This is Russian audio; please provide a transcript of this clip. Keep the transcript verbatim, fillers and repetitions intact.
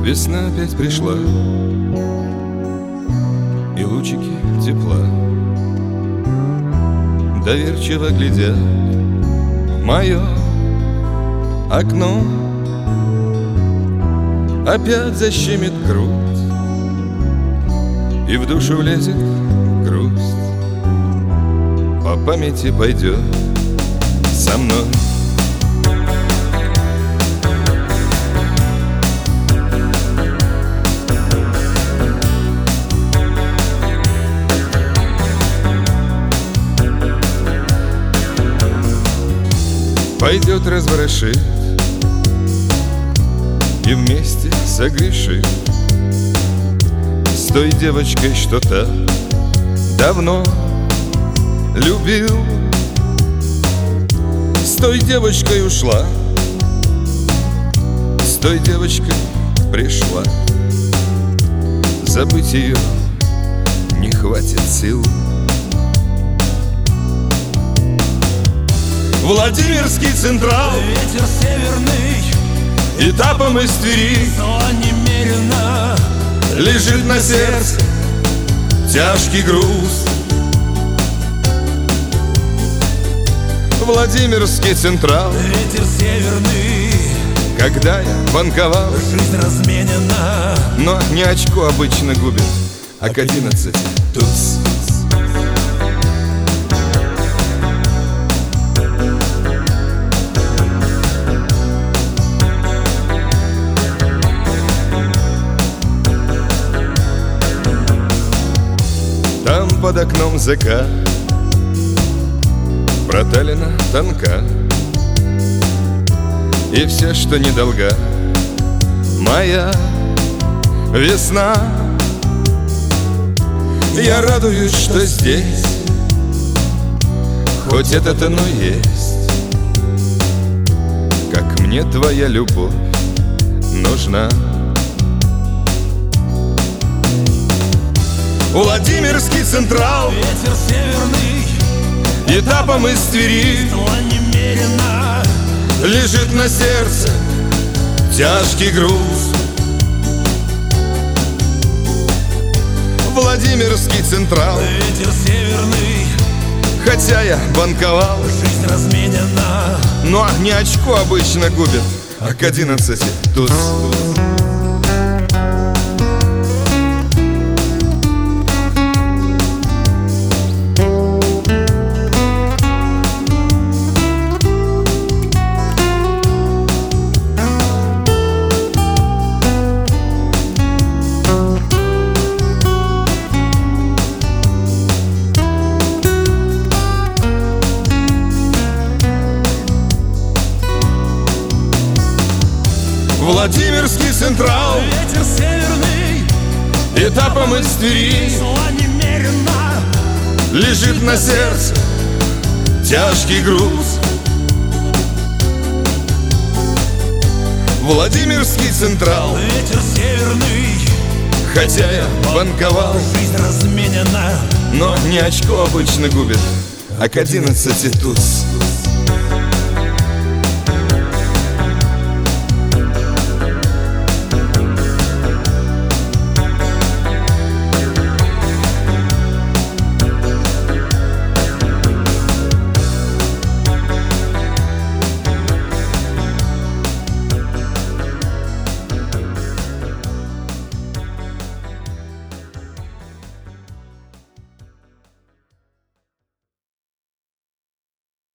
Весна опять пришла, и лучики тепла доверчиво глядят в мое окно. Опять защемит грудь, и в душу влезет грусть. По памяти пойдет со мной. Пойдет разворошит и вместе согрешит с той девочкой, что так давно любил. С той девочкой ушла, с той девочкой пришла. Забыть ее не хватит сил. Владимирский Централ, ветер северный, этапом из Твери, но немерено лежит на сердце тяжкий груз. Владимирский Централ, ветер северный, когда я банковал, жизнь разменена, но не очко обычно губит, а к одиннадцати туз. Там под окном закат, проталина тонка, и все, что недолга, моя весна. Я радуюсь, что здесь хоть это-то, но есть, как мне твоя любовь нужна. Владимирский Централ, ветер северный, этапом из Твери, но немерено лежит на сердце тяжкий груз. Владимирский Централ, ветер северный, хотя я банковал, жизнь разменена, но не очко обычно губит, а к одиннадцати туз. Владимирский Централ, ветер северный, этапом из Твери, но немерено лежит на сердце тяжкий груз. Владимирский Централ, ветер северный, хотя я банковал, жизнь разменена, но не очко обычно губит, а к одиннадцати туз.